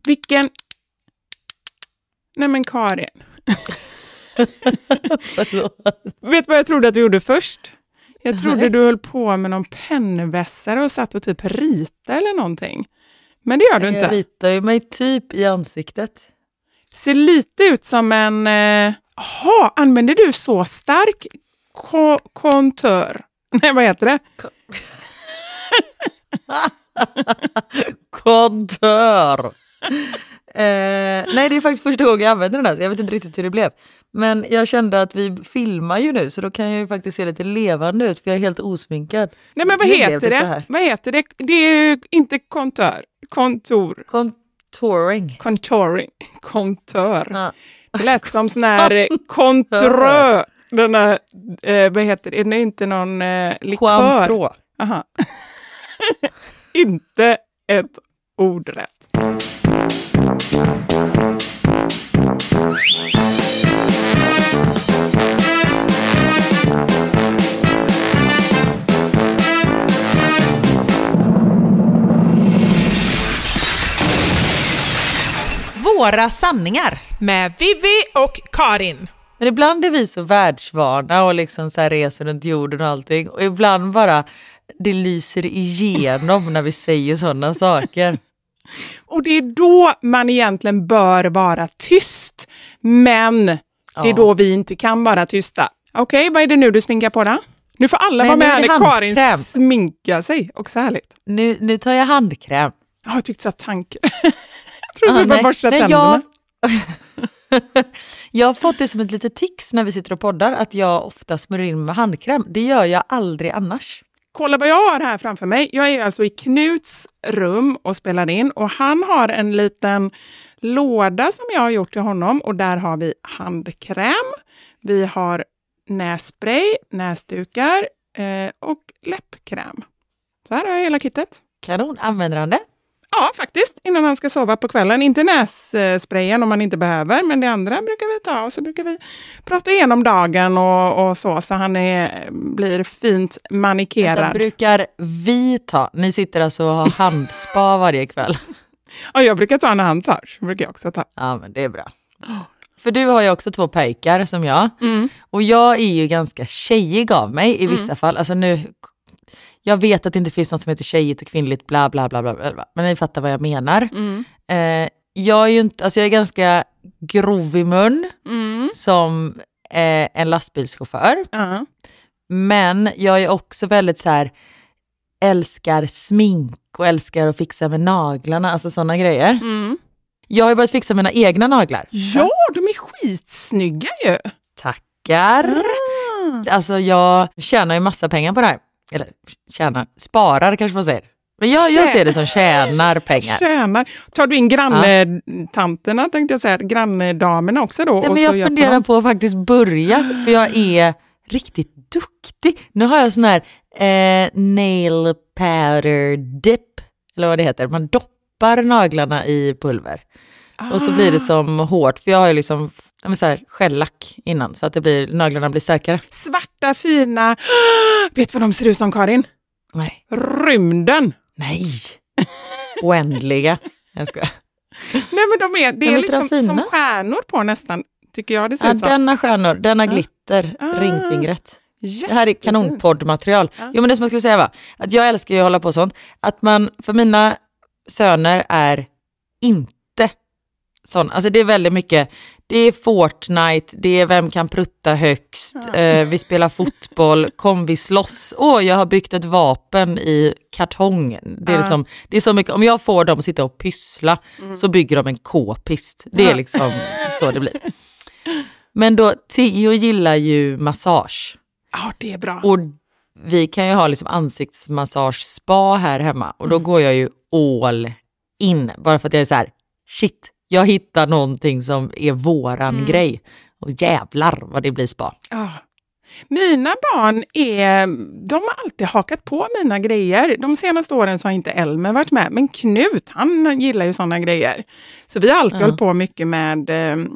Vilken... Nej men Karin. Vet du vad jag trodde att du gjorde först? Jag trodde du höll på med någon pennvässare och satt och typ rita eller någonting. Men det gör du inte. Jag ritar ju mig typ i ansiktet. Ser lite ut som en... använder du så stark kontör? Nej, vad heter det? Kontör. Nej, det är faktiskt första gången jag använder den här, så jag vet inte riktigt hur det blev. Men jag kände att vi filmar ju nu, så då kan jag ju faktiskt se lite levande ut, för jag är helt osminkad. Nej, men vad heter det? Vad heter det? Det är ju inte kontör. Contouring. Kontör. Ja. Det lät som sån här kontrö. Den här, vad heter det? Är det inte någon likör? Cointreau. Aha. Inte ett ord rätt. Våra sanningar med Vivi och Karin. Men ibland är vi så världsvana och liksom så här reser runt jorden och allting. Och ibland bara det lyser igenom när vi säger sådana saker. Och det är då man egentligen bör vara tyst. Men det är då vi inte kan vara tysta. Okej, vad är det nu du sminkar på då? Nu får alla vara med när Karin sminkar sig. Också härligt. Nu tar jag handkräm. Jag tyckte så att tanken... jag tror bara borsta tänderna. Jag har fått det som ett litet tics när vi sitter och poddar, att jag ofta smörjer in med handkräm. Det gör jag aldrig annars. Kolla vad jag har här framför mig. Jag är alltså i Knuts rum och spelar in. Och han har en liten låda som jag har gjort till honom. Och där har vi handkräm. Vi har nässpray, näsdukar och läppkräm. Så här har jag hela kittet. Kanon, använder han det? Ja, faktiskt. Innan han ska sova på kvällen. Inte nässprayen om man inte behöver. Men det andra brukar vi ta. Och så brukar vi prata igenom dagen och så. Så han blir fint manikerad. Det brukar vi ta. Ni sitter alltså och har handspa varje kväll. Ja, jag brukar ta när han tar. Så brukar jag också ta. Ja, men det är bra. För du har ju också 2 pojkar som jag. Mm. Och jag är ju ganska tjejig av mig i vissa fall. Alltså nu... Jag vet att det inte finns något som heter tjejigt och kvinnligt, bla bla bla bla bla. Men ni fattar vad jag menar. Jag är ju inte, alltså jag är ganska grov i mun som en lastbilschaufför. Men jag är också väldigt så här, älskar smink och älskar att fixa med naglarna, alltså sådana grejer. Jag har ju börjat fixa mina egna naglar. Ja, de är skitsnygga ju. Tackar. Alltså jag tjänar ju massa pengar på det här. Eller sparar kanske man säger. Men jag ser det som tjänar pengar. Tjänar. Tar du in granntanterna, tänkte jag säga, granndamerna också då? Nej, men jag funderar på att faktiskt börja, för jag är riktigt duktig. Nu har jag sån här nail powder dip, eller vad det heter. Man doppar naglarna i pulver. Och så blir det som hårt, för jag har ju liksom så här skällack innan, så att naglarna blir starkare. Svarta, fina. Vet du vad de ser ut som, Karin? Nej. Rymden. Nej. Oändliga. Jag skojar. Nej, men det är liksom som stjärnor på nästan, tycker jag det ser ut som. Denna stjärnor, denna glitter, ringfingret. Det här är kanonpoddmaterial. Jo, men det som jag skulle säga var att jag älskar ju att hålla på sånt. Att man, för mina söner är inte sån. Alltså det är väldigt mycket, det är Fortnite, det är vem kan prutta högst, vi spelar fotboll, kom vi slåss, jag har byggt ett vapen i kartong. Det är liksom, det är så mycket, om jag får dem att sitta och pyssla så bygger de en k-pist. Det är liksom så det blir. Men då, Theo gillar ju massage. Ja, det är bra. Och vi kan ju ha liksom ansiktsmassage-spa här hemma. Och då går jag ju all in. Bara för att jag är så här, shit, jag hittar någonting som är våran grej. Och jävlar vad det blir spa. Mina barn de har alltid hakat på mina grejer. De senaste åren så har inte Elmer varit med. Men Knut, han gillar ju sådana grejer. Så vi har alltid hållit på mycket med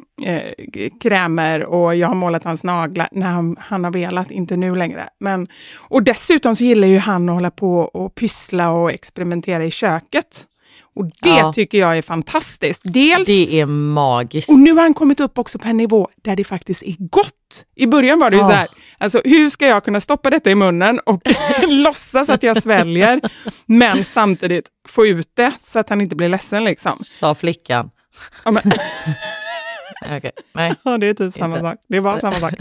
krämer. Och jag har målat hans naglar när han har velat, inte nu längre. Och dessutom så gillar ju han att hålla på och pyssla och experimentera i köket. Och det tycker jag är fantastiskt. Dels, det är magiskt. Och nu har han kommit upp också på en nivå där det faktiskt är gott. I början var det ju så här, alltså hur ska jag kunna stoppa detta i munnen och låtsas att jag sväljer, men samtidigt få ut det så att han inte blir ledsen liksom. Sa flickan. Ja, men... Okay. Nej. Ja, det är typ samma sak. Det är bara samma sak.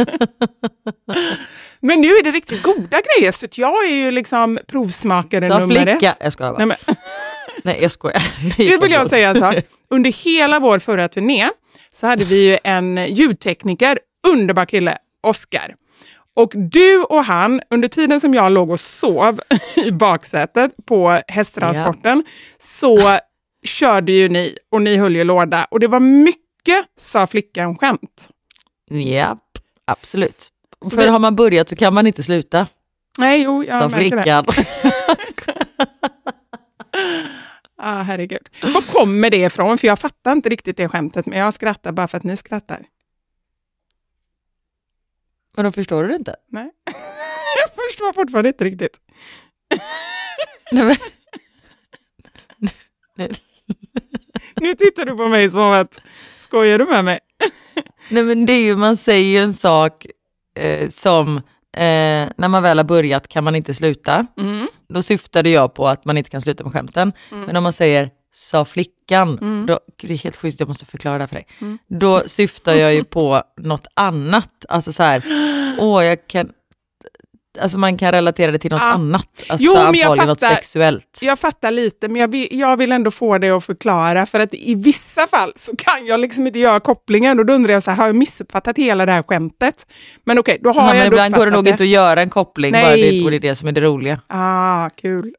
Men nu är det riktigt goda grejer, så jag är ju liksom provsmakare nummer 1. Jag skojar bara. Nej, jag skojar. Det vill jag säga så. Under hela vår förra turné så hade vi ju en ljudtekniker, underbar kille, Oscar. Och du och han, under tiden som jag låg och sov i baksätet på hästtransporten, så körde ju ni och ni höll ju låda. Och det var mycket, sa flickan, skämt. Ja, absolut. För har man börjat så kan man inte sluta. Nej, jo, jag märker flickan. det. Herregud. Var kommer det ifrån? För jag fattar inte riktigt det skämtet, men jag skrattar bara för att ni skrattar. Men då förstår du det inte? Nej, jag förstår fortfarande inte riktigt. Nej, men... Nu tittar du på mig som att, skojar du med mig? Nej, men det är ju, man säger ju en sak som när man väl har börjat kan man inte sluta. Då syftade jag på att man inte kan sluta med skämten. Men om man säger sa flickan, då, det är helt sjukt, jag måste förklara det för dig. Då syftar jag ju på något annat. Alltså så här, jag kan... Alltså man kan relatera det till något annat. Alltså antagligen något sexuellt. Jag fattar lite, men jag vill ändå få det att förklara. För att i vissa fall så kan jag liksom inte göra kopplingen. Och då undrar jag så här, har jag missuppfattat hela det här skämtet? Men okej, då har jag ändå ibland går det nog inte att göra en koppling. Nej. Bara det är det som är det roliga. Kul.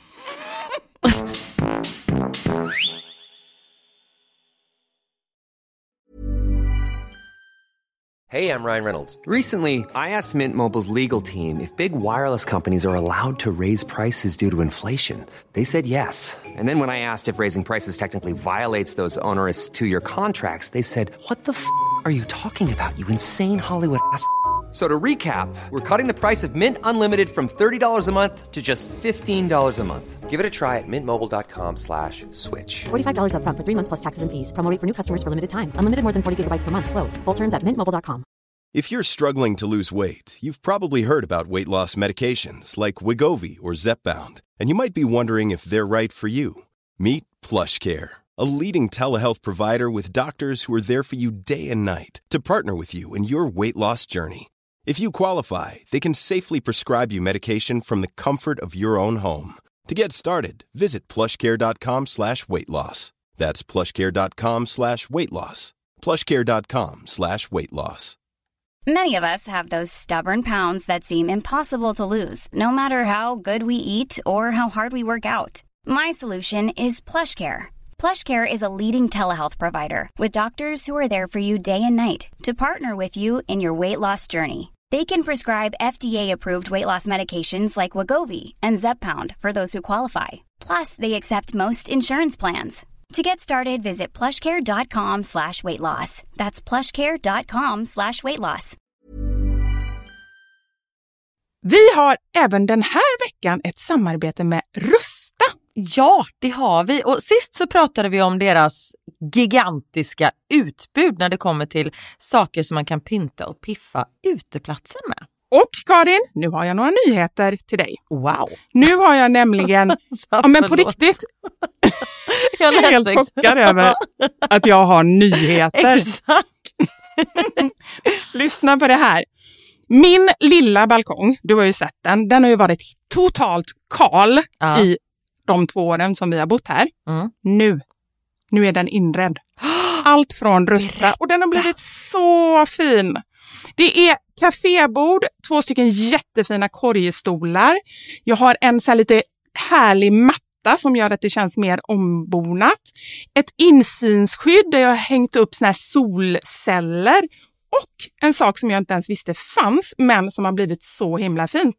Hey, I'm Ryan Reynolds. Recently, I asked Mint Mobile's legal team if big wireless companies are allowed to raise prices due to inflation. They said yes. And then when I asked if raising prices technically violates those onerous 2-year contracts, they said, "What the f*** are you talking about, you insane Hollywood ass?" So to recap, we're cutting the price of Mint Unlimited from $30 a month to just $15 a month. Give it a try at mintmobile.com/switch. $45 up front for 3 months plus taxes and fees. Promo rate for new customers for limited time. Unlimited more than 40 gigabytes per month. Slows full terms at mintmobile.com. If you're struggling to lose weight, you've probably heard about weight loss medications like Wegovy or Zepbound, and you might be wondering if they're right for you. Meet PlushCare, a leading telehealth provider with doctors who are there for you day and night to partner with you in your weight loss journey. If you qualify, they can safely prescribe you medication from the comfort of your own home. To get started, visit plushcare.com/weightloss. That's plushcare.com/weightloss. plushcare.com/weightloss. Many of us have those stubborn pounds that seem impossible to lose, no matter how good we eat or how hard we work out. My solution is PlushCare. PlushCare is a leading telehealth provider with doctors who are there for you day and night to partner with you in your weight loss journey. They can prescribe FDA-approved weight loss medications like Wegovy and Zepbound for those who qualify. Plus, they accept most insurance plans. To get started, visit plushcare.com/weightloss. That's plushcare.com/weightloss. Vi har även den här veckan ett samarbete med Rusta. Ja, det har vi. Och sist så pratade vi om deras gigantiska utbud när det kommer till saker som man kan pynta och piffa uteplatser med. Och Karin, nu har jag några nyheter till dig. Wow. Nu har jag nämligen, men på riktigt, jag är helt chockad över att jag har nyheter. Exakt. Lyssna på det här. Min lilla balkong, du har ju sett den har ju varit totalt kal i de 2 åren som vi har bott här. Nu är den inredd. Allt från Rusta och den har blivit så fin. Det är kafébord, 2 stycken jättefina korgstolar. Jag har en så här lite härlig matta som gör att det känns mer ombonat. Ett insynsskydd där jag har hängt upp såna här solceller. Och en sak som jag inte ens visste fanns, men som har blivit så himla fint.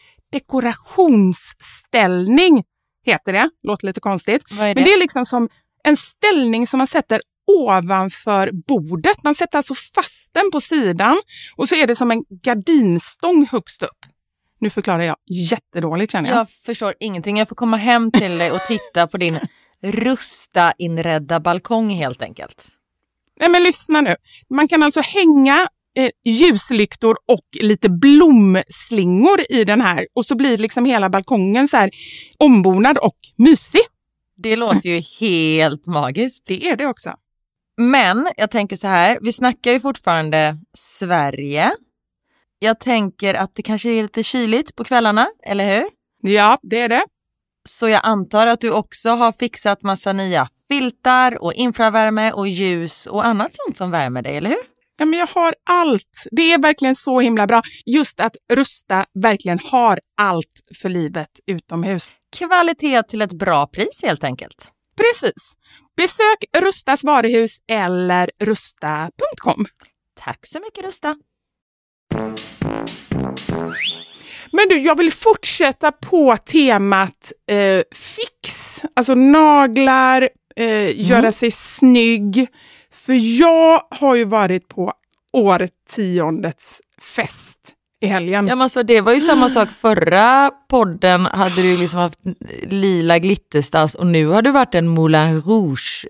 Dekorationsställning heter det. Låter lite konstigt. Vad är det? Men det är liksom som en ställning som man sätter ovanför bordet. Man sätter alltså fast den på sidan. Och så är det som en gardinstång högst upp. Nu förklarar jag jättedåligt, känner jag. Jag förstår ingenting. Jag får komma hem till dig och titta på din Rusta-inredda balkong helt enkelt. Nej, men lyssna nu. Man kan alltså hänga ljuslyktor och lite blomslingor i den här. Och så blir liksom hela balkongen så här ombonad och mysig. Det låter ju helt magiskt. Det är det också. Men jag tänker så här, vi snackar ju fortfarande Sverige. Jag tänker att det kanske är lite kyligt på kvällarna, eller hur? Ja, det är det. Så jag antar att du också har fixat massa nya filtar och infravärme och ljus och annat sånt som värmer dig, eller hur? Ja, men jag har allt. Det är verkligen så himla bra. Just att Rusta verkligen har allt för livet utomhus. Kvalitet till ett bra pris helt enkelt. Precis. Besök Rustas varuhus eller rusta.com. Tack så mycket, Rusta. Men du, jag vill fortsätta på temat fix. Alltså naglar, göra sig snygg. För jag har ju varit på årtiondets fest i helgen. Ja, men alltså, det var ju samma sak förra podden. Hade du liksom haft lila glitterstass och nu har du varit en Moulin Rouge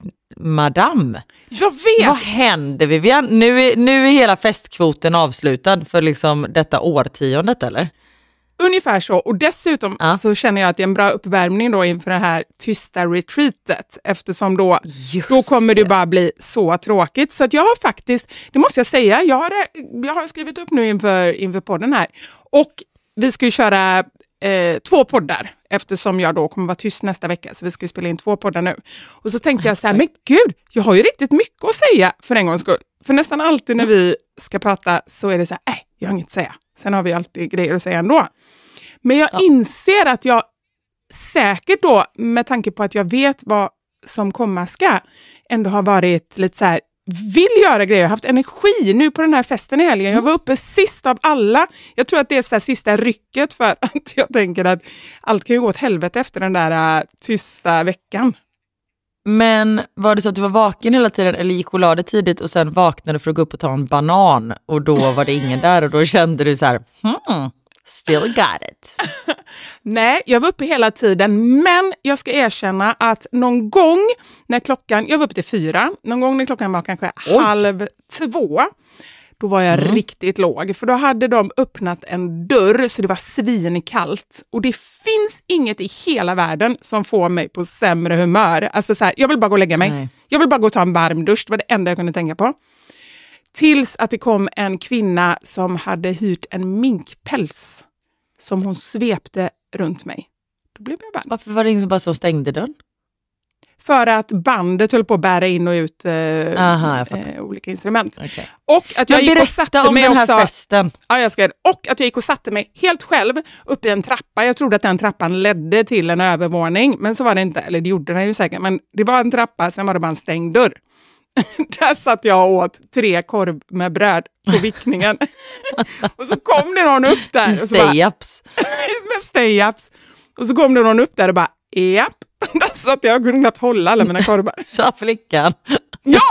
madame. Jag vet! Vad händer, Vivian? Nu är hela festkvoten avslutad för liksom detta årtiondet, eller? Ungefär så. Och dessutom så känner jag att det är en bra uppvärmning då inför det här tysta retreatet. Eftersom då kommer det bara bli så tråkigt. Så att jag har faktiskt, det måste jag säga, jag har skrivit upp nu inför podden här. Och vi ska ju köra 2 poddar. Eftersom jag då kommer vara tyst nästa vecka. Så vi ska ju spela in 2 poddar nu. Och så tänkte jag så här, men gud, jag har ju riktigt mycket att säga för en gångs skull. För nästan alltid när vi ska prata så är det så här, jag har inget att säga. Sen har vi alltid grejer att säga ändå. Men jag inser att jag säkert då, med tanke på att jag vet vad som komma ska, ändå har varit lite så här, vill göra grejer. Jag har haft energi nu på den här festen i helgen. Jag var uppe sist av alla. Jag tror att det är så här sista rycket för att jag tänker att allt kan ju gå åt helvete efter den där tysta veckan. Men var det så att du var vaken hela tiden eller gick och la dig tidigt och sen vaknade för att gå upp och ta en banan och då var det ingen där och då kände du så här, still got it. Nej, jag var uppe hela tiden, men jag ska erkänna att någon gång när jag var uppe till 4, någon gång när klockan var kanske 1:30, då var jag riktigt låg. För då hade de öppnat en dörr så det var svinkallt. Och det finns inget i hela världen som får mig på sämre humör. Alltså så här, jag vill bara gå och lägga mig. Nej. Jag vill bara gå och ta en varm dusch, det var det enda jag kunde tänka på. Tills att det kom en kvinna som hade hyrt en minkpäls som hon svepte runt mig. Då blev jag varm. Varför var det ingen som bara så stängde dörren? För att bandet höll på att bära in och ut olika instrument. Okay. Och att jag gick och satte mig den här också, festen. Ja, jag ska. Och att jag gick och satte mig helt själv uppe i en trappa. Jag trodde att den trappan ledde till en övervåning. Men så var det inte. Eller det gjorde den ju säkert. Men det var en trappa, sen var det bara en stängd dörr. Där satt jag och åt 3 korv med bröd på vickningen. Och så kom det någon upp där. Stay-ups. Med stay-ups. Och så kom det någon upp där och bara, japp. Så att jag kunde knappt hålla alla mina korvar. Sa flickan. Ja!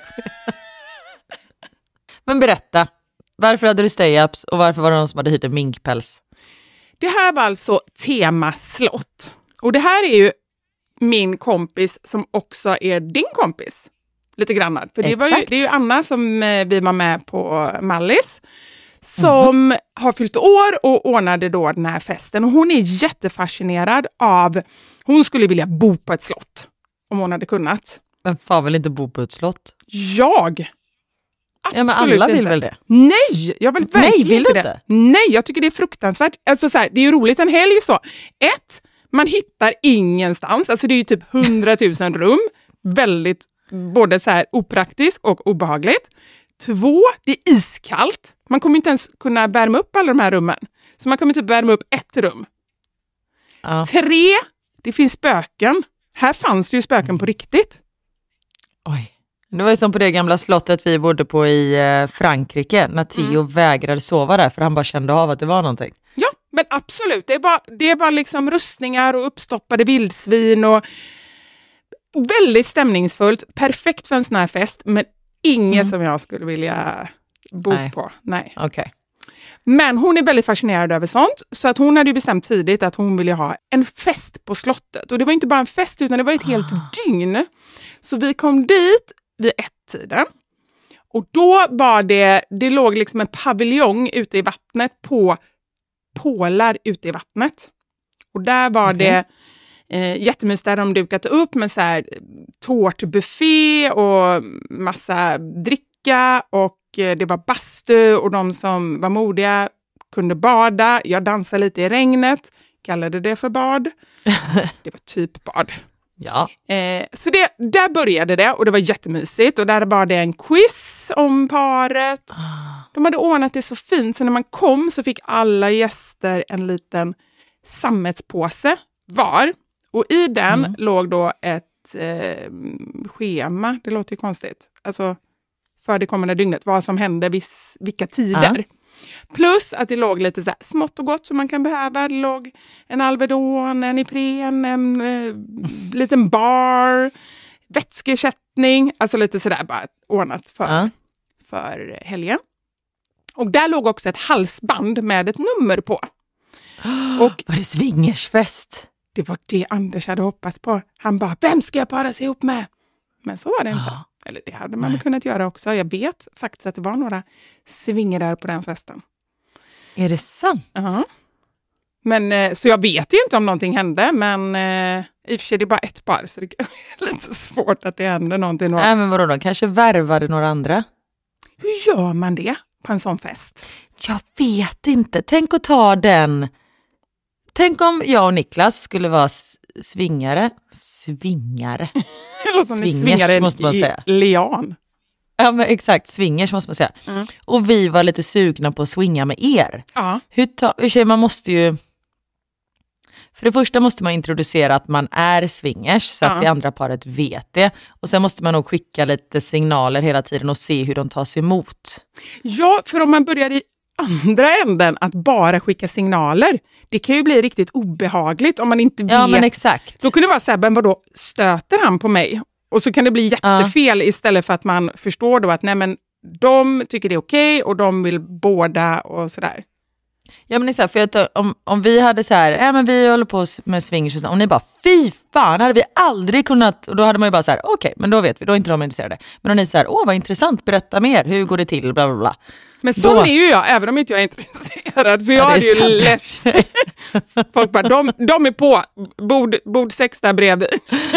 Men berätta, varför hade du stay-ups och varför var det någon som hade hyrt en minkpäls? Det här var alltså Tema slott. Och det här är ju min kompis som också är din kompis. Lite grann. För det är ju Anna som vi var med på Mallis. Som har fyllt år och ordnade då den här festen. Och hon är jättefascinerad av, hon skulle vilja bo på ett slott. Om hon hade kunnat. Men fan vill inte bo på ett slott? Jag? Ja, men alla vill väl det? Nej, jag vill verkligen vill inte du det. Nej, jag tycker det är fruktansvärt. Alltså så här, det är ju roligt en helg så. 1, man hittar ingenstans. Alltså det är ju typ 100 000 rum. Väldigt både så här opraktiskt och obehagligt. 2, det är iskallt. Man kommer inte ens kunna värma upp alla de här rummen. Så man kommer typ värma upp 1 rum. 3, det finns spöken. Här fanns det ju spöken på riktigt. Oj. Det var ju som på det gamla slottet vi bodde på i Frankrike. När Theo vägrade sova där för han bara kände av att det var någonting. Ja, men absolut. Det var liksom rustningar och uppstoppade vildsvin och väldigt stämningsfullt. Perfekt för en sån här fest, men inget som jag skulle vilja bo på. Nej. Okay. Men hon är väldigt fascinerad över sånt, så att hon hade ju bestämt tidigt att hon ville ha en fest på slottet. Och det var inte bara en fest, utan det var ett helt dygn. Så vi kom dit vid 1-tiden. Och då var det låg liksom en paviljong ute i vattnet på pålar ute i vattnet. Och där var det jättemysigt, där de dukat upp med så här tårtbuffé och massa dricka, och det var bastu, och de som var modiga kunde bada. Jag dansade lite i regnet, kallade det för bad. Det var typ bad. Ja. Så där började det, och det var jättemysigt, och där var det en quiz om paret. De hade ordnat det så fint, så när man kom så fick alla gäster en liten sammetspåse var, och i den låg då ett schema. Det låter ju konstigt, alltså för det kommande dygnet, vad som hände vilka tider. Plus att det låg lite så här smått och gott som man kan behöva. Det låg en Alvedon, en Ipren, en liten bar, vätskeersättning, alltså lite sådär bara ordnat för helgen. Och där låg också ett halsband med ett nummer på. Och var det swingersfest? Det var det Anders hade hoppats på. Han bara, vem ska jag paras ihop med? Men så var det inte. Eller det hade man väl kunnat göra också. Jag vet faktiskt att det var några swingare på den festen. Är det sant? Ja. Men så jag vet ju inte om någonting hände, men i och för sig det är bara ett par, så det är lite svårt att det händer någonting. Nej, men vadå, de kanske värvade några andra? Hur gör man det på en sån fest? Jag vet inte. Tänk att ta den. Tänk om jag och Niklas skulle vara svingare. Det låter som swingare måste man säga. Lian. Ja, men exakt, swingers måste man säga. Och vi var lite sugna på att swinga med er. Ja. Man måste ju... För det första måste man introducera att man är swingers, så att det andra paret vet det. Och sen måste man nog skicka lite signaler hela tiden och se hur de tas emot. Ja, för om man börjar i andra änden att bara skicka signaler, det kan ju bli riktigt obehagligt om man inte vet. Ja, men exakt. Då kunde det vara så här, men vadå, stöter han på mig? Och så kan det bli jättefel istället för att man förstår då att nej, men de tycker det är okej och de vill båda och sådär. Ja, men exakt, för om vi hade så här, men vi håller på med swingers och ni bara, fy fan, hade vi aldrig kunnat, och då hade man ju bara så här, okej, men då vet vi, då är inte de intresserade. Men om ni så här, vad intressant, berätta mer, hur går det till, bla bla bla. Men så är ju jag, även om inte jag är intresserad, så jag hade ju lätt. Folk bara, de är på, bord 6 där bredvid.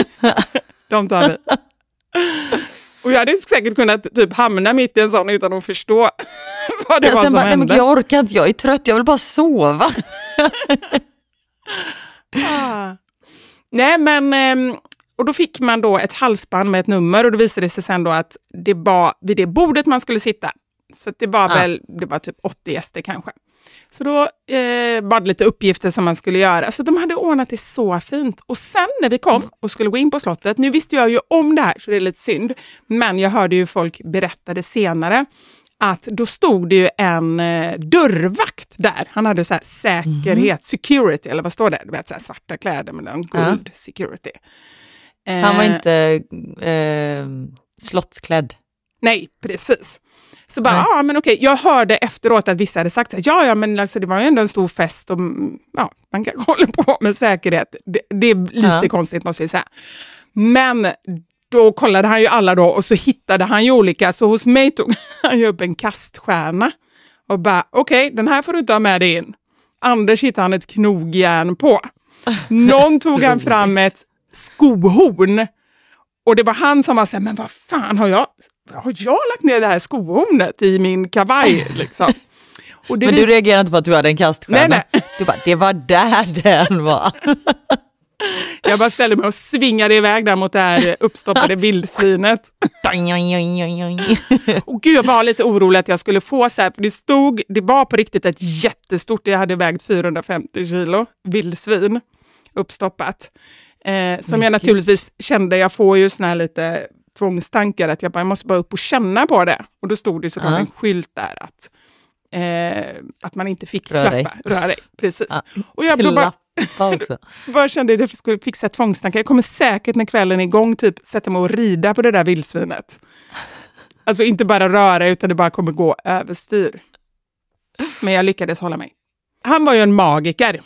De tar vi. Och jag hade säkert kunnat typ hamna mitt i en sån utan att förstå vad det var som hände. Men jag orkar inte, jag är trött, jag vill bara sova. Nej, men och då fick man då ett halsband med ett nummer, och då visade det sig sen då att det var vid det bordet man skulle sitta. Så det var väl, det var typ 80 gäster kanske. Så då var det lite uppgifter som man skulle göra. Så de hade ordnat det så fint. Och sen när vi kom och skulle gå in på slottet, nu visste jag ju om det här så det är lite synd. Men jag hörde ju folk berättade senare att då stod det ju en dörrvakt där. Han hade så här säkerhet, security, eller vad står det? Du vet, så här svarta kläder med en guld security. Han var inte slottsklädd. Nej, precis. Så bara, men okej. Jag hörde efteråt att vissa hade sagt att men alltså, det var ju ändå en stor fest och man kan hålla på med säkerhet. Det är lite konstigt måste jag säga. Men då kollade han ju alla då och så hittade han ju olika. Så hos mig tog han ju upp en kaststjärna och bara, okej, den här får du inte ha med dig in. Anders hittade han ett knogjärn på. Någon tog han fram ett skohorn och det var han som var så här, men vad fan har jag lagt ner det här skohornet i min kavaj liksom. Och det men du reagerade inte på att du hade en kaststjärna? Nej. Du bara, det var där den var. Jag bara ställde mig och svingade iväg där mot det här uppstoppade vildsvinet. Och gud, jag var lite orolig att jag skulle få så här, för det var på riktigt ett jättestort, jag hade vägt 450 kilo vildsvin uppstoppat. Som jag naturligtvis kände, jag får ju såna här lite tvångstankar att jag måste bara upp och känna på det. Och då stod det såklart en skylt där att man inte fick röra dig. Precis. Och jag bara kände att jag skulle fixa tvångstankar. Jag kommer säkert när kvällen är igång typ sätta mig och rida på det där vildsvinet. Alltså inte bara röra utan det bara kommer gå överstyr. Men jag lyckades hålla mig. Han var ju en magiker.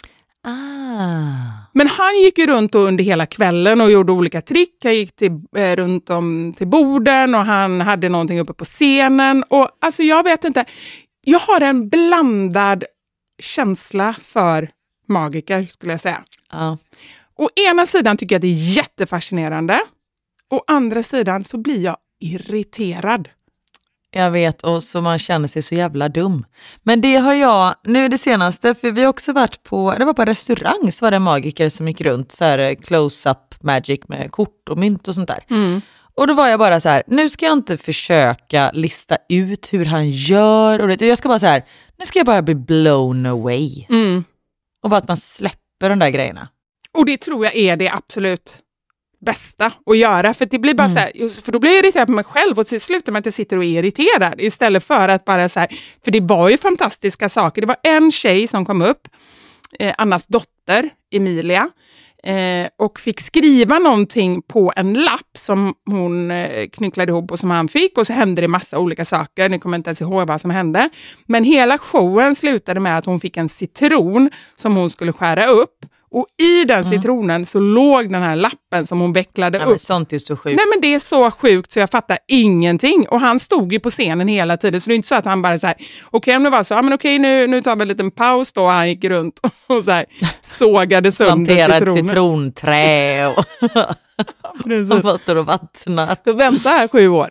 Men han gick ju runt under hela kvällen och gjorde olika trick. Han gick runt om till borden och han hade någonting uppe på scenen. Och alltså jag vet inte, jag har en blandad känsla för magiker skulle jag säga. Å ena sidan tycker jag det är jättefascinerande. Å andra sidan så blir jag irriterad. Jag vet, och så man känner sig så jävla dum. Men det har jag, nu är det senaste, för vi har också varit på restaurang, så var det en magiker som gick runt så här close-up magic med kort och mynt och sånt där. Och då var jag bara så här, nu ska jag inte försöka lista ut hur han gör. Och jag ska bara så här, nu ska jag bara bli blown away. Och bara att man släpper de där grejerna. Och det tror jag är det absolut bästa att göra. För det blir bara så här, för då blir jag irriterad på mig själv och så slutar man att jag sitter och är irriterad. Istället för att bara så här, för det var ju fantastiska saker. Det var en tjej som kom upp, Annas dotter, Emilia. Och fick skriva någonting på en lapp som hon knycklade ihop och som han fick. Och så hände det massa olika saker. Ni kommer inte ens ihåg vad som hände. Men hela showen slutade med att hon fick en citron som hon skulle skära upp. Och i den citronen så låg den här lappen som hon vecklade upp. Men sånt är så sjukt. Nej, men det är så sjukt så jag fattar ingenting. Och han stod ju på scenen hela tiden. Så det är inte så att han bara så här, okej, om det var så, men okej, nu tar vi en liten paus då. Och han gick runt och så här sågade sönder citronen. Citronträ och han bara står och vattnar. Så vänta här 7 år.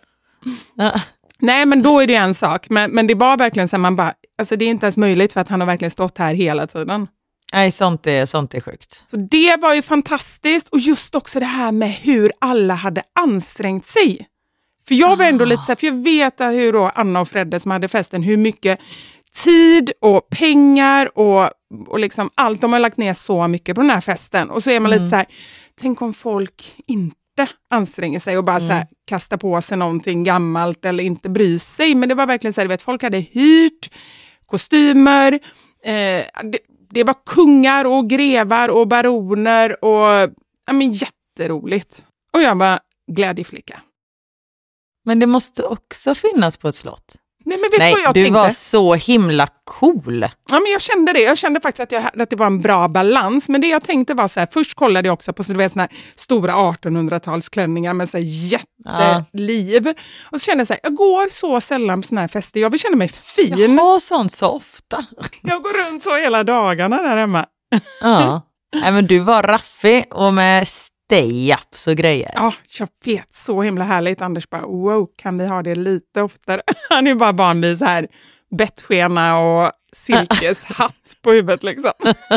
Nej, men då är det en sak. Men det var verkligen så här, man bara, alltså det är inte ens möjligt för att han har verkligen stått här hela tiden. Nej, sånt är sjukt. Så det var ju fantastiskt. Och just också det här med hur alla hade ansträngt sig. För jag var ändå lite så här, för jag vet att hur då Anna och Fredde som hade festen, hur mycket tid och pengar och liksom allt, de har lagt ner så mycket på den här festen. Och så är man lite så här, tänk om folk inte anstränger sig och bara så här, kastar på sig någonting gammalt eller inte bryr sig. Men det var verkligen så här, vet, folk hade hyrt kostymer, det var kungar och grevar och baroner och ja, men jätteroligt. Och jag var glädjeflicka. Men det måste också finnas på ett slott. Nej, men vet du vad jag tänkte? Du var så himla cool. Ja, men jag kände det. Jag kände faktiskt att det var en bra balans. Men det jag tänkte var så här, först kollade jag också på såna här stora 1800-talsklänningar med så här jätteliv. Och så kände jag så här, jag går så sällan på såna här fester. Jag vill känna mig fin. Jag har sånt så ofta. Jag går runt så hela dagarna där hemma. Ja. Nej, men du var raffig och med stay-ups och grejer. Ja, jag vet. Så himla härligt. Anders bara, wow, kan vi ha det lite oftare? Han är bara van vid så här bettskena och silkeshatt på huvudet liksom.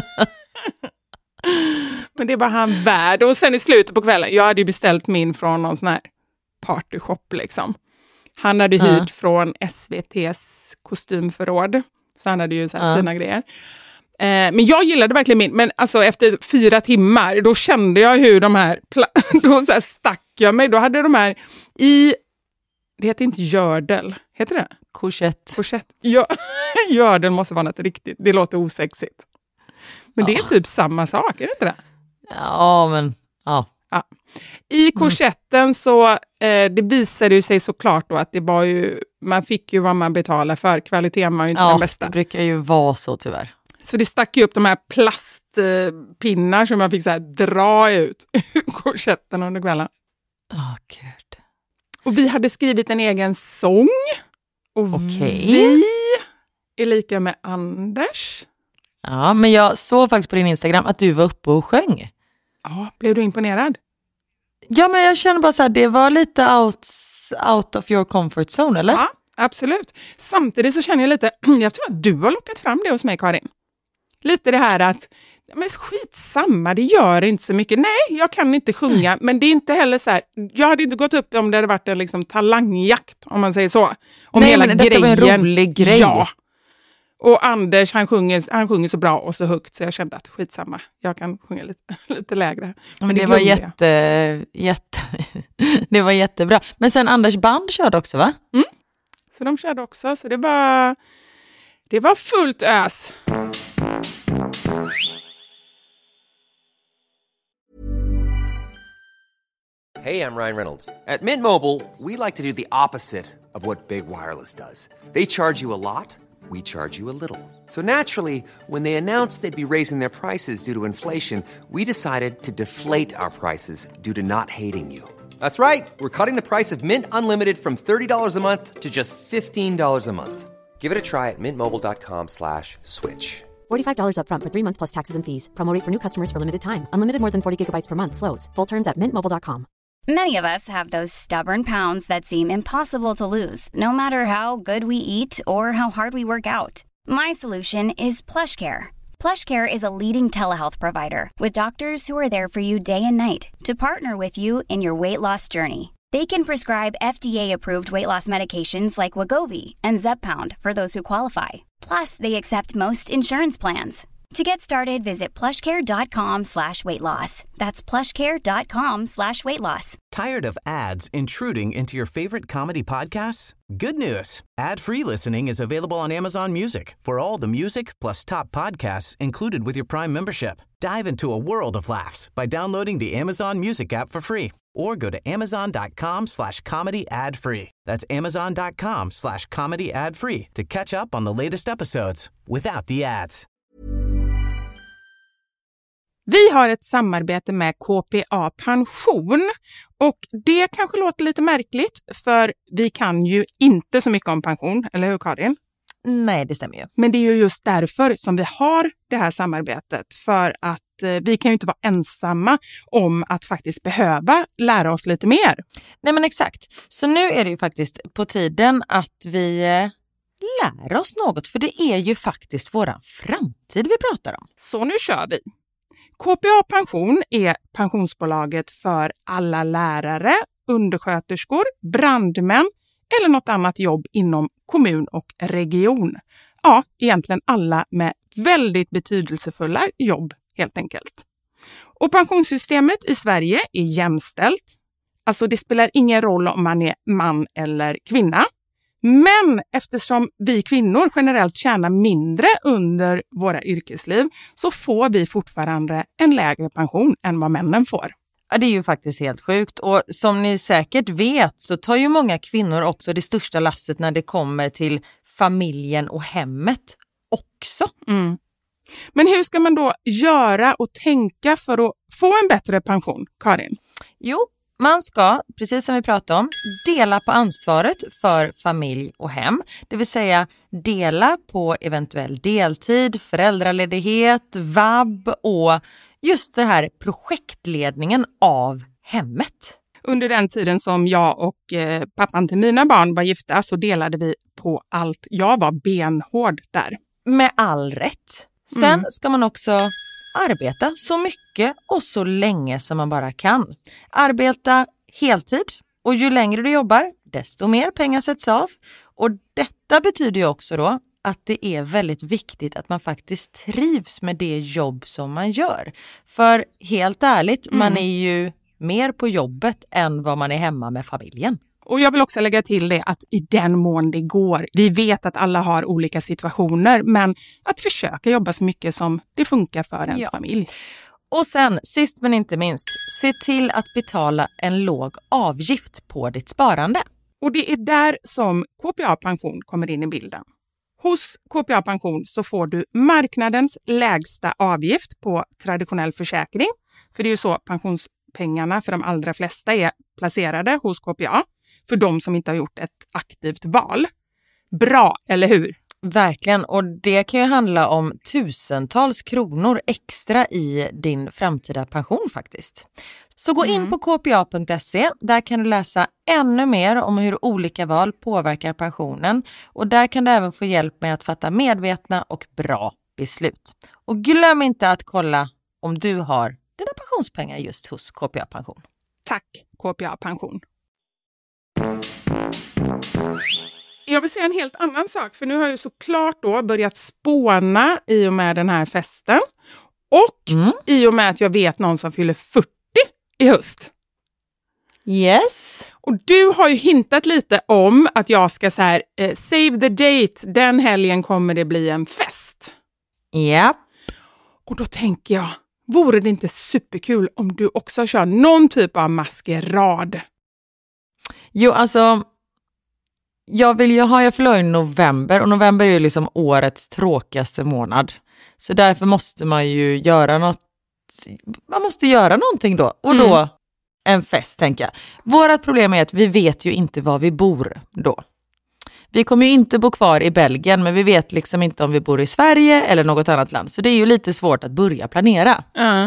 Men det var han värd. Och sen i slutet på kvällen, jag hade ju beställt min från någon sån här partyshop liksom. Han hade hyrt från SVT:s kostymförråd. Så han hade ju så här fina grejer. Men jag gillade verkligen min, men alltså efter 4 timmar då kände jag hur de här då så här stack jag mig, då hade de här det heter inte gördel, heter det? Korsett. Ja, gördel måste vara något riktigt, det låter osexigt. Men det är typ samma sak, är det inte det? Ja, men ja. I korsetten så det visade ju sig såklart då att det var ju, man fick ju vad man betalar för, kvaliteten var ju inte den bästa. Det brukar ju vara så tyvärr. Så det stack ju upp de här plastpinnar som man fick så här dra ut ur korsetten under kvällen. Gud. Och vi hade skrivit en egen sång. Och vi är lika med Anders. Ja, men jag såg faktiskt på din Instagram att du var uppe och sjöng. Ja, blev du imponerad? Ja, men jag känner bara så här, det var lite out of your comfort zone, eller? Ja, absolut. Samtidigt så känner jag lite, jag tror att du har lockat fram det hos mig, Karin. Lite det här att, men skitsamma, det gör inte så mycket. Nej, jag kan inte sjunga, men det är inte heller så här, jag hade inte gått upp om det hade varit en liksom talangjakt, om man säger så. Om nej, hela men detta var en rolig grej. Ja. Och Anders, han sjunger så bra och så högt så jag kände att skitsamma, jag kan sjunga lite lägre. Men det var det var jättebra. Men sen Anders band körde också, va? Mm. Så de körde också, så det var fullt ös. Hey, I'm Ryan Reynolds. At Mint Mobile, we like to do the opposite of what Big Wireless does. They charge you a lot. we charge you a little. So naturally, when they announced they'd be raising their prices due to inflation, we decided to deflate our prices due to not hating you. That's right. We're cutting the price of Mint Unlimited from $30 a month to just $15 a month. Give it a try at mintmobile.com/switch. $45 up front for 3 months plus taxes and fees. Promo rate for new customers for limited time. Unlimited more than 40 gigabytes per month. Slows full terms at mintmobile.com. Many of us have those stubborn pounds that seem impossible to lose, no matter how good we eat or how hard we work out. My solution is PlushCare. PlushCare is a leading telehealth provider with doctors who are there for you day and night to partner with you in your weight loss journey. They can prescribe FDA-approved weight loss medications like Wegovy and Zepbound for those who qualify. Plus, they accept most insurance plans. To get started, visit plushcare.com/weightloss. That's plushcare.com/weightloss. Tired of ads intruding into your favorite comedy podcasts? Good news. Ad-free listening is available on Amazon Music for all the music plus top podcasts included with your Prime membership. Dive into a world of laughs by downloading the Amazon Music app for free or go to amazon.com/comedy ad-free. That's amazon.com/comedy ad-free to catch up on the latest episodes without the ads. Vi har ett samarbete med KPA Pension och det kanske låter lite märkligt för vi kan ju inte så mycket om pension, eller hur Karin? Nej, det stämmer ju. Men det är ju just därför som vi har det här samarbetet, för att vi kan ju inte vara ensamma om att faktiskt behöva lära oss lite mer. Nej men exakt, så nu är det ju faktiskt på tiden att vi lär oss något, för det är ju faktiskt våran framtid vi pratar om. Så nu kör vi. KPA Pension är pensionsbolaget för alla lärare, undersköterskor, brandmän eller något annat jobb inom kommun och region. Ja, egentligen alla med väldigt betydelsefulla jobb helt enkelt. Och pensionssystemet i Sverige är jämställt. Alltså det spelar ingen roll om man är man eller kvinna. Men eftersom vi kvinnor generellt tjänar mindre under våra yrkesliv så får vi fortfarande en lägre pension än vad männen får. Ja, det är ju faktiskt helt sjukt. Och som ni säkert vet så tar ju många kvinnor också det största lasset när det kommer till familjen och hemmet också. Mm. Men hur ska man då göra och tänka för att få en bättre pension, Karin? Jo, man ska, precis som vi pratade om, dela på ansvaret för familj och hem. Det vill säga dela på eventuell deltid, föräldraledighet, vab och just det här projektledningen av hemmet. Under den tiden som jag och pappan till mina barn var gifta så delade vi på allt. Jag var benhård där. Med all rätt. Sen ska man också arbeta så mycket och så länge som man bara kan. Arbeta heltid och ju längre du jobbar desto mer pengar sätts av. Och detta betyder ju också då att det är väldigt viktigt att man faktiskt trivs med det jobb som man gör. För helt ärligt, man är ju mer på jobbet än vad man är hemma med familjen. Och jag vill också lägga till det att i den mån det går, vi vet att alla har olika situationer, men att försöka jobba så mycket som det funkar för ens familj. Och sen, sist men inte minst, se till att betala en låg avgift på ditt sparande. Och det är där som KPA Pension kommer in i bilden. Hos KPA Pension så får du marknadens lägsta avgift på traditionell försäkring. För det är ju så pensionspengarna för de allra flesta är placerade hos KPA. För de som inte har gjort ett aktivt val. Bra, eller hur? Verkligen, och det kan ju handla om tusentals kronor extra i din framtida pension faktiskt. Så gå in på kpa.se, där kan du läsa ännu mer om hur olika val påverkar pensionen. Och där kan du även få hjälp med att fatta medvetna och bra beslut. Och glöm inte att kolla om du har dina pensionspengar just hos KPA Pension. Tack KPA Pension. Jag vill säga en helt annan sak, för nu har jag såklart då börjat spåna i och med den här festen. Och i och med att jag vet någon som fyller 40 i höst. Yes. Och du har ju hintat lite om att jag ska så här, save the date, den helgen kommer det bli en fest. Ja. Yep. Och då tänker jag, vore det inte superkul om du också kör någon typ av maskerad? Jo, alltså... jag fyller i november och november är ju liksom årets tråkigaste månad. Så därför måste man ju göra något. Man måste göra någonting då. Och då en fest, tänker jag. Vårat problem är att vi vet ju inte var vi bor då. Vi kommer ju inte bo kvar i Belgien, men vi vet liksom inte om vi bor i Sverige eller något annat land. Så det är ju lite svårt att börja planera.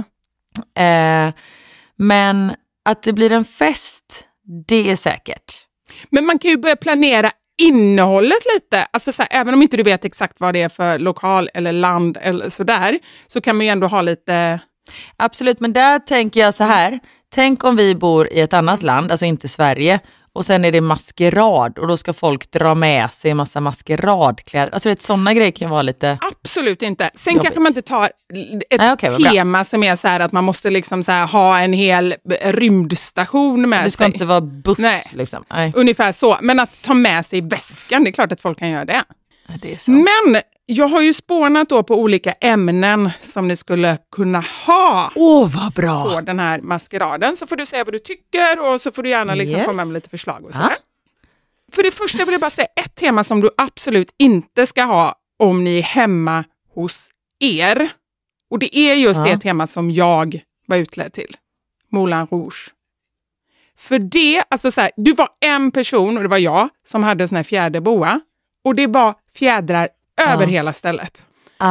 Men att det blir en fest, det är säkert. Men man kan ju börja planera innehållet lite. Alltså så här, även om inte du vet exakt vad det är för lokal eller land eller sådär, så kan man ju ändå ha lite... Absolut, men där tänker jag så här. Tänk om vi bor i ett annat land, alltså inte Sverige, och sen är det maskerad och då ska folk dra med sig en massa maskeradkläder. Alltså sådana grejer kan ju vara lite... Absolut inte. Sen jobbigt. Kanske man inte tar ett tema som är så här att man måste liksom så här ha en hel rymdstation med sig. Det ska inte vara buss liksom. Nej. Ungefär så. Men att ta med sig väskan, det är klart att folk kan göra det. Ja, det är sant. Men jag har ju spånat då på olika ämnen som ni skulle kunna ha vad bra. På den här maskeraden. Så får du säga vad du tycker och så får du gärna liksom komma med lite förslag och så. För det första vill jag bara säga ett tema som du absolut inte ska ha om ni är hemma hos er. Och det är just det temat som jag var utledd till. Moulin Rouge. För det, alltså så här, du var en person och det var jag som hade sån här fjäderboa. Och det var fjädrar över hela stället.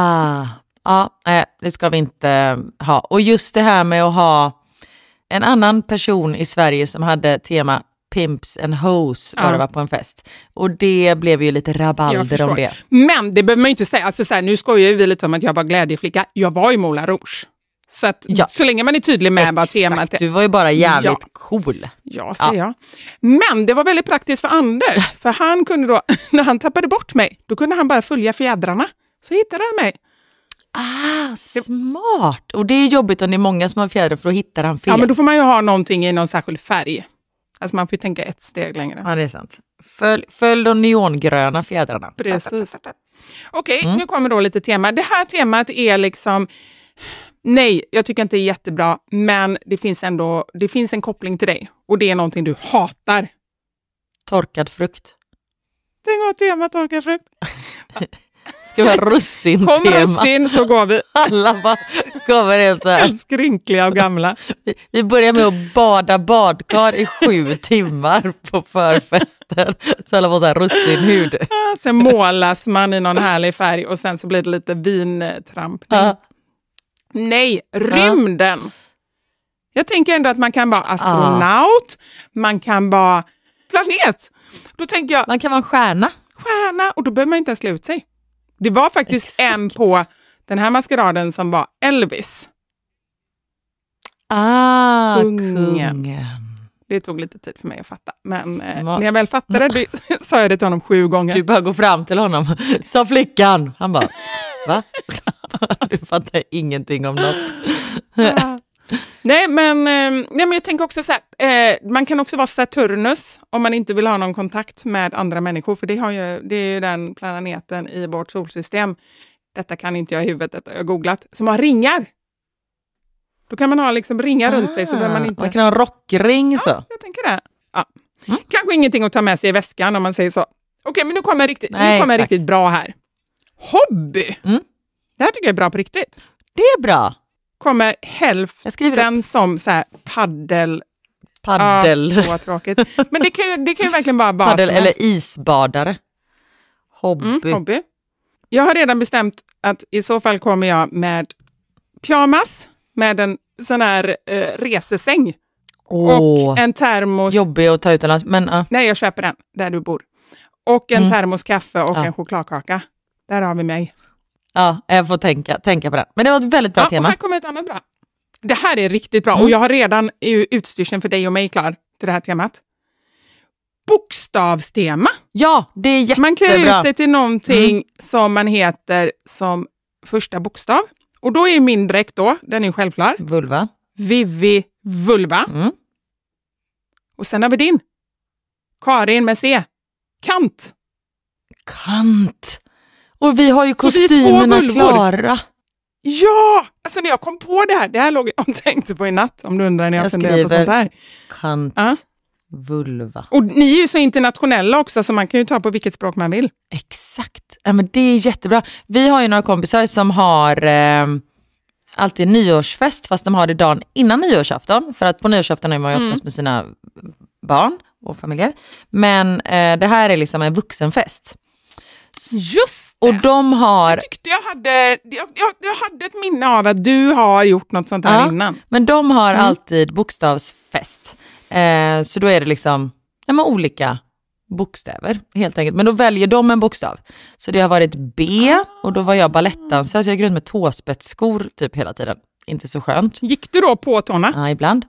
Det ska vi inte ha. Och just det här med att ha en annan person i Sverige som hade tema Pimps and Hoes bara var på en fest. Och det blev ju lite rabalder om det. Men det behöver man ju inte säga. Alltså så här, nu skojar vi lite om att jag var glädjeflicka. Jag var ju Moulin Rouge. Så att så länge man är tydlig med vad temat är. Du var ju bara jävligt cool. Ja, säger jag. Men det var väldigt praktiskt för Anders. För han kunde då, när han tappade bort mig, då kunde han bara följa fjädrarna. Så hittade han mig. Smart. Och det är jobbigt om det är många som har fjädrar för då hittar han fel. Ja, men då får man ju ha någonting i någon särskild färg. Alltså man får ju tänka ett steg längre. Ja, det är sant. Följ de neongröna fjädrarna. Precis. Okej, nu kommer då lite tema. Det här temat är liksom... Nej, jag tycker inte det är jättebra. Men det finns en koppling till dig. Och det är någonting du hatar. Torkad frukt. Tänk vad tema torkad frukt. Ska vi ha russin-tema? Kom russin så går vi. Alla bara kommer helt så här. Helt skrynkliga och gamla. Vi börjar med att bada badkar i 7 timmar på förfesten. Så alla får så här russinhud. Sen målas man i någon härlig färg och sen så blir det lite vintrampning. Nej, rymden. Jag tänker ändå att man kan vara astronaut. Man kan vara planet. Då tänker jag... Man kan vara en stjärna. Och då behöver man inte ens klä ut sig. Det var faktiskt en på den här maskeraden som var Elvis. Kungen. Det tog lite tid för mig att fatta. Men när jag väl fattade det sa jag det till honom 7 gånger. Du bara går fram till honom. Sa flickan. Han bara, va? Du fattar ingenting om något. Nej, men jag tänker också så här, man kan också vara Saturnus om man inte vill ha någon kontakt med andra människor. För det är ju den planeten i vårt solsystem. Detta kan inte jag i huvudet, detta har jag googlat. Som har ringar. Då kan man ha liksom ringar runt sig så behöver man inte... Man kan ha en rockring så. Ja, jag tänker det. Ja. Kanske ingenting att ta med sig i väskan om man säger så. Okej, men nu kommer riktigt bra här. Hobby. Det här tycker jag är bra på riktigt. Det är bra. Kommer hälften som så här paddel. Så tråkigt. Men det kan ju verkligen vara paddel eller isbadare. Hobby. Jag har redan bestämt att i så fall kommer jag med pyjamas med en sån här resesäng. Och en termos. Jobbig att ta utomlands. Men, Nej, jag köper den där du bor. Och en termos kaffe och en chokladkaka. Där har vi mig. Ja, jag får tänka på det. Men det var ett väldigt bra tema. Och här kommer ett annat bra. Det här är riktigt bra. Och jag har redan utstyrseln för dig och mig klar till det här temat. Bokstavstema. Ja, det är jättebra. Man klär ut sig till någonting som man heter som första bokstav. Och då är min dräkt då, den är självklar. Vulva. Vivi vulva. Och sen har vi din. Karin med C. Kant. Och vi har ju kostymerna klara. Ja, alltså när jag kom på det här låg jag och tänkte på i natt, om du undrar när jag funderar på sånt här. Kant, Vulva. Och ni är ju så internationella också så man kan ju ta på vilket språk man vill. Exakt. Ja, men det är jättebra. Vi har ju några kompisar som har alltid nyårsfest fast de har det dagen innan nyårsafton. För att på nyårsafton är man ju oftast med sina barn och familjer. Men det här är liksom en vuxenfest. Just det. Och de har... Jag tyckte jag hade ett minne av att du har gjort något sånt här innan. Men de har alltid bokstavsfest. Så då är det liksom olika bokstäver helt enkelt. Men då väljer de en bokstav. Så det har varit B och då var jag balettdansare så jag gick runt med tåspetsskor typ hela tiden. Inte så skönt. Gick du då på tårna? Ja, ibland.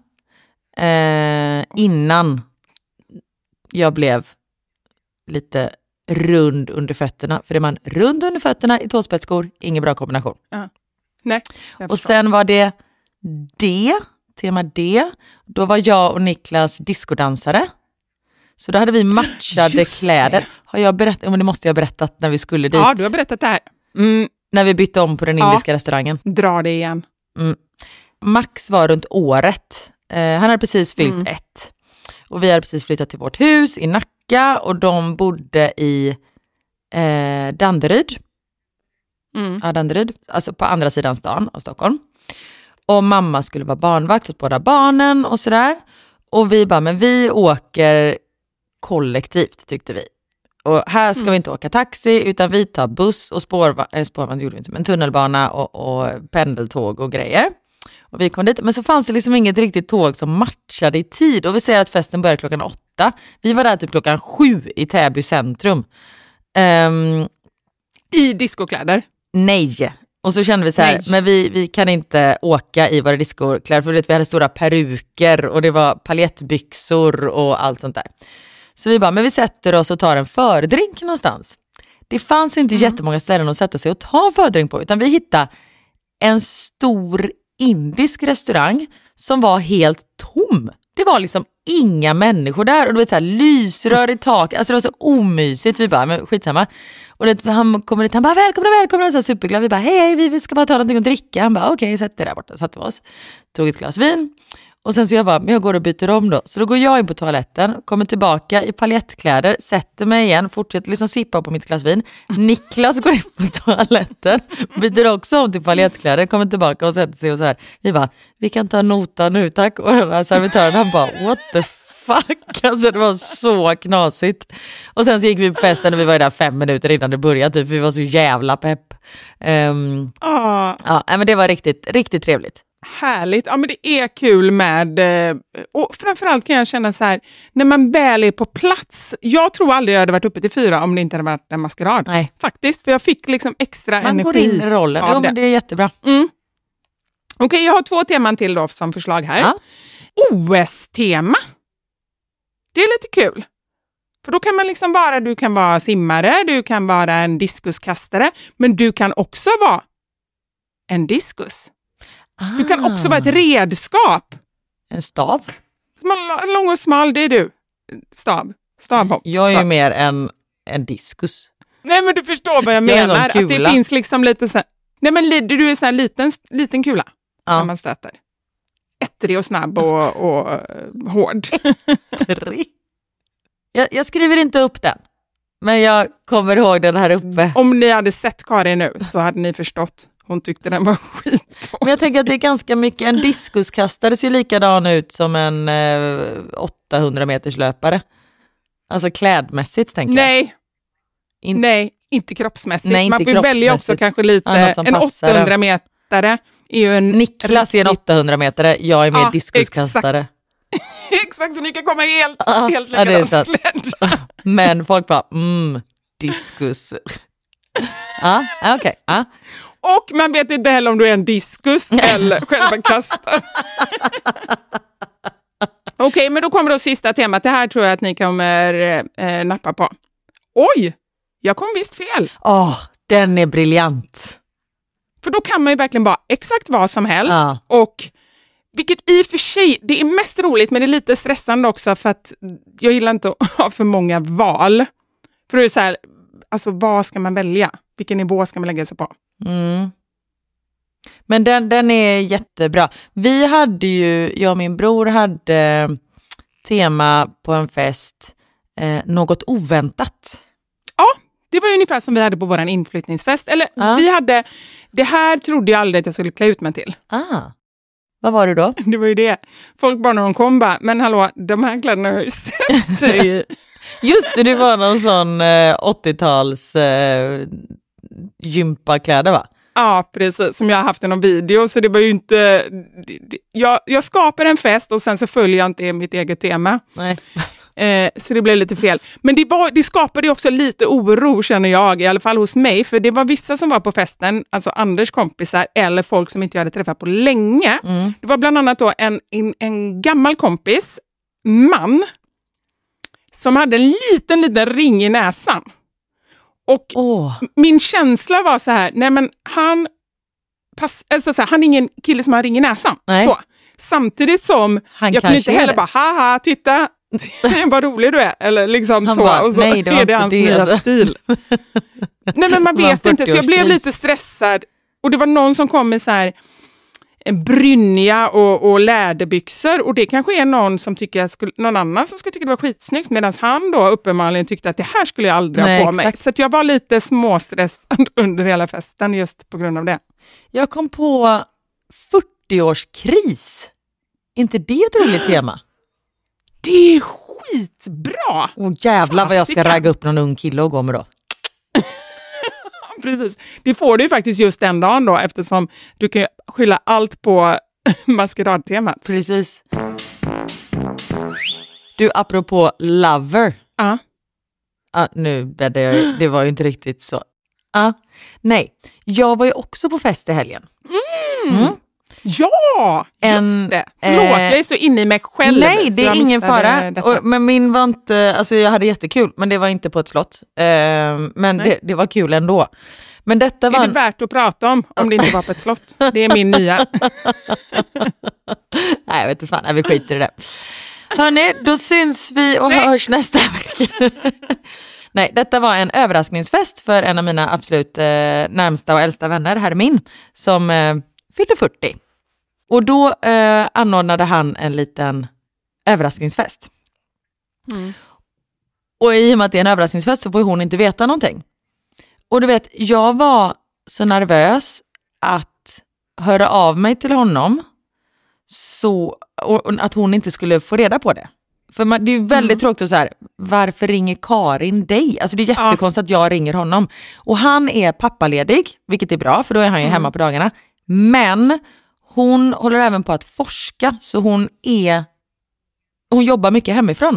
Innan jag blev lite rund under fötterna. För är man rund under fötterna i tåspetsskor, ingen bra kombination. Nej. Och sen var det D, tema D. Då var jag och Niklas diskodansare. Så då hade vi matchade kläder. Har jag berättat? Men det måste jag ha berättat när vi skulle dit. Ja, du har berättat det här. När vi bytte om på den indiska restaurangen. Dra det igen. Max var runt året. Han hade precis fyllt 1. Och vi hade precis flyttat till vårt hus i Nacka. Och de bodde i Danderyd. Ja, Danderyd. Alltså på andra sidan stan av Stockholm. Och mamma skulle vara barnvakt åt båda barnen och sådär. Och vi bara, men vi åker kollektivt tyckte vi. Och här ska vi inte åka taxi utan vi tar buss och spårvagn gjorde vi inte, men tunnelbana och pendeltåg och grejer. Och vi kom dit, men så fanns det liksom inget riktigt tåg som matchade i tid. Och vi säger att festen började klockan 8. Vi var där typ klockan 7 i Täby centrum. I diskokläder? Nej. Och så kände vi så här, men vi kan inte åka i våra diskokläder för vi hade stora peruker och det var paljettbyxor och allt sånt där. Så vi bara, men vi sätter oss och tar en fördrink någonstans. Det fanns inte jättemånga ställen att sätta sig och ta fördrink på utan vi hittade en stor indisk restaurang som var helt tom. Det var liksom inga människor där och det var så här lysrör i tak. Alltså det var så omysigt. Vi bara, men skitsamma. Och han kommer dit, han bara välkomna, så här superglad. Vi bara, hej, vi ska bara ta någonting att dricka. Han bara, okej, sätt det där borta. Satte vi oss, tog ett glas vin. Och sen så jag bara, men jag går och byter om då. Så då går jag in på toaletten, kommer tillbaka i paljettkläder, sätter mig igen, fortsätter liksom sippa på mitt glas vin. Niklas går in på toaletten, byter också om till paljettkläder, kommer tillbaka och sätter sig och så här. Vi bara, vi kan ta notan nu tack. Och den här servitören han bara, what the fuck? Alltså det var så knasigt. Och sen så gick vi på festen och vi var där 5 minuter innan det började typ, för vi var så jävla pepp. Ja, men det var riktigt, riktigt trevligt. Härligt. Ja, men det är kul med, och framförallt kan jag känna så här, när man väl är på plats. Jag tror aldrig jag hade varit uppe till 4 om det inte hade varit en maskerad. Nej. Faktiskt, för jag fick liksom extra energi. Man går in i rollen, ja, men det är jättebra. Okej, jag har 2 teman till då som förslag här. Ja. OS-tema. Det är lite kul. För då kan man liksom du kan vara simmare, du kan vara en diskuskastare, men du kan också vara en diskus. Du kan också vara ett redskap. En stav? Lång och smal, det är du. Stavhopp. Jag är ju mer en diskus. Nej, men du förstår vad jag menar. Att det finns liksom lite så här... Nej, men du är så här liten kula. När man stöter. Ettrig och snabb och hård. Jag skriver inte upp den. Men jag kommer ihåg den här uppe. Om ni hade sett Karin nu så hade ni förstått. Hon tyckte den var skit. Men jag tänker att det är ganska mycket, en diskuskastare ser likadan ut som en 800 meters löpare. Alltså klädmässigt tänker jag. Nej, inte kroppsmässigt. Nej, inte man får välja också kanske lite, en 800 metare är ju en... Niklas är en 800 metare, jag är mer diskuskastare. Exakt, så ni kan komma helt likadant klädd. Men folk bara, diskus. Okej. Och man vet inte heller om du är en diskus eller själva kastaren. Okej, men då kommer då sista temat. Det här tror jag att ni kommer nappa på. Oj, jag kom visst fel. Den är briljant. För då kan man ju verkligen vara exakt vad som helst. Och vilket i och för sig, det är mest roligt men det är lite stressande också för att jag gillar inte att ha för många val. För det är så här, alltså vad ska man välja? Vilken nivå ska man lägga sig på? Men den är jättebra. Vi hade ju, jag och min bror hade tema på en fest, något oväntat. Ja, det var ungefär som vi hade på vår inflyttningsfest. Eller vi hade, det här trodde jag aldrig att jag skulle klä ut mig till. Vad var det då? Det var ju det. Folk bara när de kom bara, men hallå, de här kläderna har jag ju sett dig. Just det var någon sån 80-tals gympakläder va? Ja, precis. Som jag har haft i någon video. Så det var ju inte... Jag skapar en fest och sen så följer jag inte mitt eget tema. Nej. Så det blev lite fel. Men det skapade också lite oro, känner jag, i alla fall hos mig. För det var vissa som var på festen, alltså Anders kompisar eller folk som inte jag hade träffat på länge. Det var bland annat då en gammal kompis, man, som hade en liten ring i näsan. Och min känsla var så här, nej men han är ingen kille som har ring i näsan. Så. Samtidigt som jag kunde inte heller bara, haha, titta, vad rolig du är. Eller liksom han så. Bara, och så nej, är det hans nya stil. Nej men man vet inte, så jag blev lite stressad. Och det var någon som kom med så här en brynja och läderbyxor. Och det kanske är någon som tycker någon annan som skulle tycka det var skitsnyggt. Medan han då uppenbarligen tyckte att det här skulle jag aldrig ha på mig. Så att jag var lite småstressad under hela festen just på grund av det. Jag kom på 40-årskris. Inte det ett roligt tema? Det är skitbra! Jävlar vad jag ska ragga upp någon ung kille och gå med då. Precis. Det får du ju faktiskt just den dagen då, eftersom du kan skylla allt på maskeradtemat. Precis. Du, apropå lover. Nu bäddar jag, det var ju inte riktigt så. Nej, jag var ju också på fest i helgen. Ja, just det. Förlåt, jag är så inne i mig själv. Nej, det är ingen fara. Men min var inte, alltså jag hade jättekul, men det var inte på ett slott. Men det var kul ändå. Men detta var... Är det värt att prata om det inte var på ett slott? Det är min nya. Nej, jag vet inte fan. Vi skiter i det. Hörrni, då syns vi och hörs nästa vecka. Nej, detta var en överraskningsfest för en av mina absolut närmsta och äldsta vänner, Hermin, som fyllde 40. Och då anordnade han en liten överraskningsfest. Och i och med att det är en överraskningsfest så får hon inte veta någonting. Och du vet, jag var så nervös att höra av mig till honom så och att hon inte skulle få reda på det. För det är ju väldigt tråkigt att så här, varför ringer Karin dig? Alltså det är jättekonstigt att jag ringer honom. Och han är pappaledig, vilket är bra för då är han ju hemma på dagarna. Men hon håller även på att forska, så hon jobbar mycket hemifrån.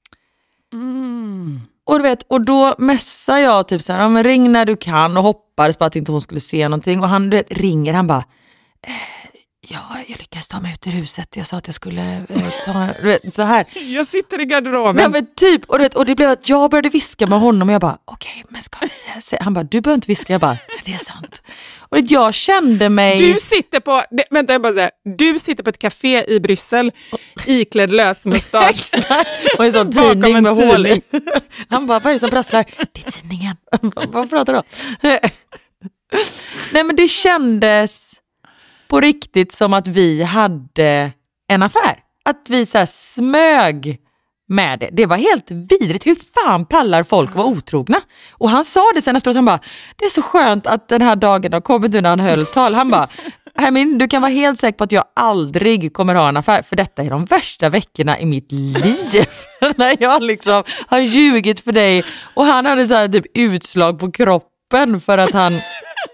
Och du vet, och då messar jag typ så här, men ring när du kan, och hoppades på att inte hon skulle se någonting. Och han, du vet, ringer, han bara jag lyckas ta mig ut ur huset. Jag sa att jag skulle ta så här. Jag sitter i garderoben. Nej, men typ, och det blev att jag började viska med honom och jag bara, okej, men ska vi se? Han bara, du behöver inte viska. Jag bara, det är sant. Och jag kände mig... Du sitter på ett café i Bryssel iklädd lösmustasch. Exakt. Och en sån tidning med hål i. Han bara, vad är det som prasslar? Det är tidningen. Vad pratar du om? Nej, men det kändes på riktigt som att vi hade en affär. Att vi så här smög med det. Det var helt vidrigt. Hur fan pallar folk vara otrogna? Och han sa det sen efteråt. Han bara, det är så skönt att den här dagen har kommit när han höll tal. Han bara, Hermin, du kan vara helt säker på att jag aldrig kommer ha en affär. För detta är de värsta veckorna i mitt liv. När jag liksom har ljugit för dig. Och han hade så här typ utslag på kroppen för att han...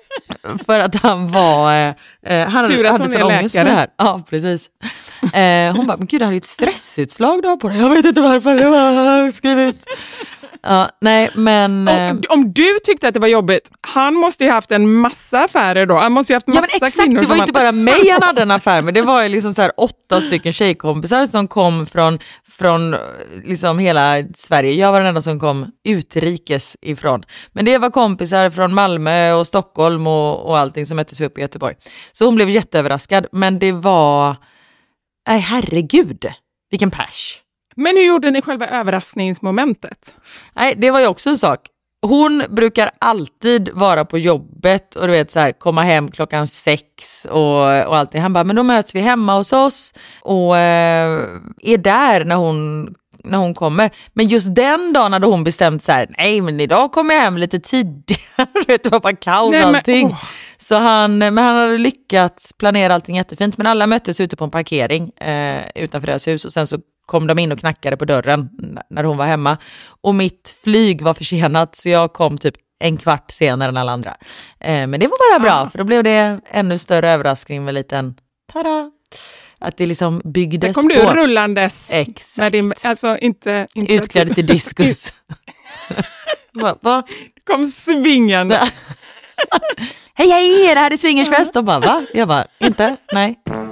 var han tur att hon är läkare här. Ja, precis. Hon bara, men gud, det här är ju ett stressutslag då på det. Jag vet inte varför. Jag skriver ut. Nej, men... Om du tyckte att det var jobbigt, han måste ju haft en massa affärer då. Han måste ju haft massa men exakt, det var ju inte bara mig han hade en affär med. Det var ju liksom så här 8 stycken tjejkompisar som kom från liksom hela Sverige. Jag var den enda som kom utrikes ifrån. Men det var kompisar från Malmö och Stockholm och allting som möttes vi upp i Göteborg. Så hon blev jätteöverraskad. Men det var... Nej, herregud. Vilken pers. Men hur gjorde ni själva överraskningsmomentet? Nej, det var ju också en sak. hon brukar alltid vara på jobbet och du vet så här, komma hem 6:00 och allt det. Han bara, men då möts vi hemma hos oss och är där när hon kommer. Men just den dagen hade hon bestämt så här, nej men idag kommer jag hem lite tidigare. Det var bara kaos allting. Så han hade lyckats planera allting jättefint. Men alla möttes ute på en parkering utanför deras hus och sen så kom de in och knackade på dörren när hon var hemma. Och mitt flyg var försenat så jag kom typ 1/4 senare än alla andra. Men det var bara bra för då blev det en ännu större överraskning med liten tada. Att det liksom byggdes på. Det kom du rullandes. Exakt. När det, alltså inte utklädd till diskus. Va? Kom svingande. Hej, det här är swingersfest. De bara, va? Jag bara, inte? Nej.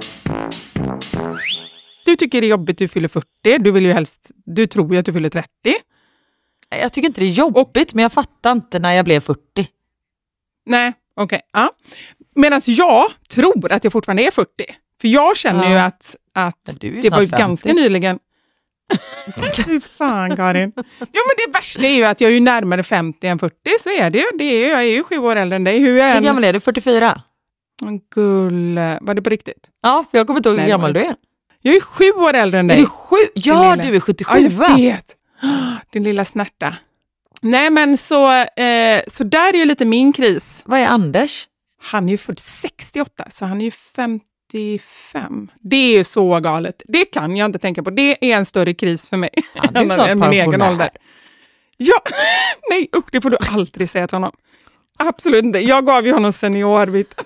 Du tycker det är jobbigt att du fyller 40. Du tror ju att du fyller 30. Jag tycker inte det är jobbigt, men jag fattar inte när jag blev 40. Nej, okej. Ja. Medan jag tror att jag fortfarande är 40. För jag känner ju att det var ju ganska nyligen. Fy fan, Karin. Jo, men det värsta är ju att jag är ju närmare 50 än 40. Så är det ju. Jag är ju 7 år äldre än dig. Hur gammal är du? 44? Gulle. Var det på riktigt? Ja, för jag kommer inte ihåg hur gammal du är. Jag är 7 år äldre än dig. Är du 7? Ja, du är 77. Ja, jag vet. Din lilla snärta. Nej, men så där är ju lite min kris. Vad är Anders? Han är ju född 68, så han är ju 55. Det är ju så galet. Det kan jag inte tänka på. Det är en större kris för mig än min egen ålder. Ja, nej usch, det får du aldrig säga till honom. Absolut inte. Jag gav ju honom seniorvitamin.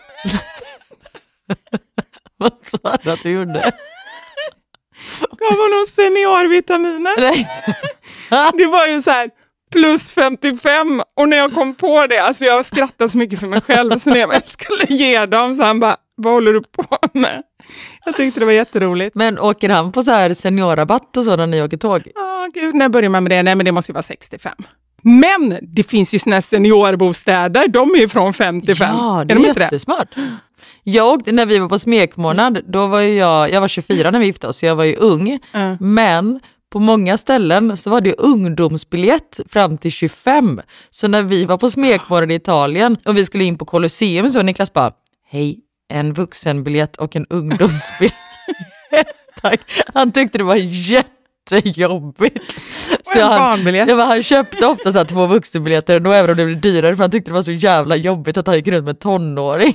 Vad sa du att du gjorde? Gav honom seniorvitaminer. Nej. Det var ju så här plus 55 och när jag kom på det, alltså jag skrattade så mycket för mig själv så när jag skulle ge dem så han bara, vad håller du på med? Jag tyckte det var jätteroligt. Men åker han på så här seniorrabatt och så när ni åker tåg? Ja, gud, när börjar man med det? Nej, men det måste ju vara 65. Men det finns ju såna här seniorbostäder, de är ju från 55. Ja, det är jättesmart. När vi var på smekmånad, då var jag var 24 när vi gifte oss, så jag var ju ung. Men på många ställen så var det ungdomsbiljett fram till 25. Så när vi var på smekmånad i Italien och vi skulle in på Colosseum så Niklas bara, hej, en vuxenbiljett och en ungdomsbiljett. Tack. Han tyckte det var jättejobbigt. Så han köpte ofta så här 2 vuxenbiljetter ändå, även om det blev dyrare, för han tyckte det var så jävla jobbigt att han gick runt med tonåring.